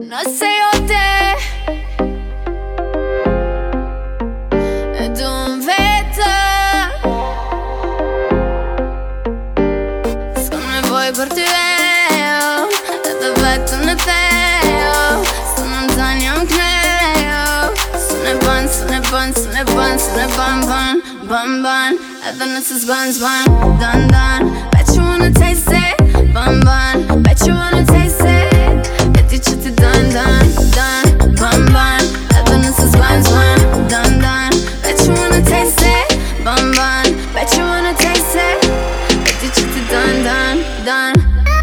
Nëse jo te e du m'vete, s'kam nevoj për ty edhe vetëm në tejo. Së në ndan jam knejo, së ne ban, së ne ban, së ne ban, së ne ban, ban, ban, ban. Edhe nëse s'ban, s'ban, dan, dan. Bet you wanna taste it, ban, ban. Bet you wanna taste it, e ti që ti dan, dan, dan, ban, ban. Edhe nëse s'ban, s'ban, dan, dan. Bet you wanna taste it, ban, ban. Bet you wanna taste it, e ti që ti dan, dan, dan.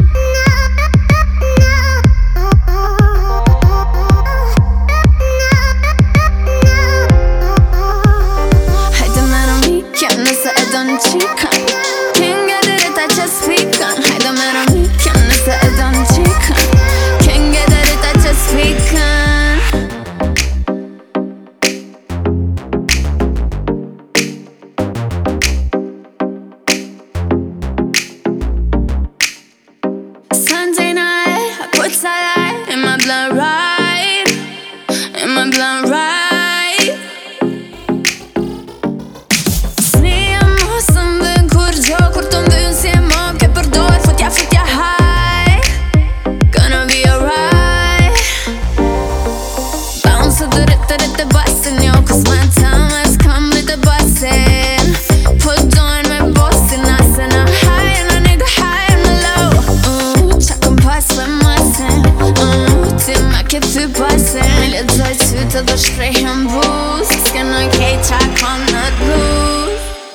Can't get it, I just speak on. Hajde me rëmikën nëse e do në qikën. Can't get it, I just speak on. Sunday night, I put salad in my blood right, in my blood right. Të basin jo, cause my time has come with the bussin'. Put on me bossin', nasin' a high and a nigga high and a low. Qa këm pas për masin, ti ma ke ty pasin. Me ledzoj sytë dhe shprejhën bus, s'kena kej qa kom në t'blus.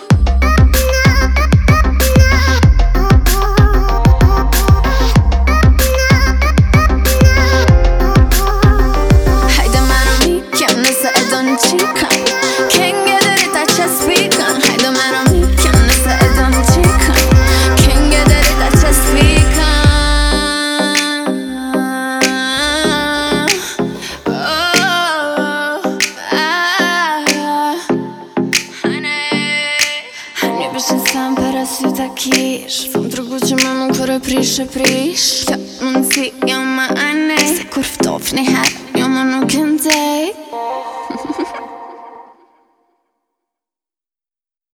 Can't get it, I just speak on. Hajde me rëmikën nëse e do në qikën. Can't get it, I just speak on. Hani bëshin sam para sy ta kish. Thom tregu që me më kërë prish e prish. Kjo mundësi jo ma anej, se kur ftof një herë jo ma nuk ndej.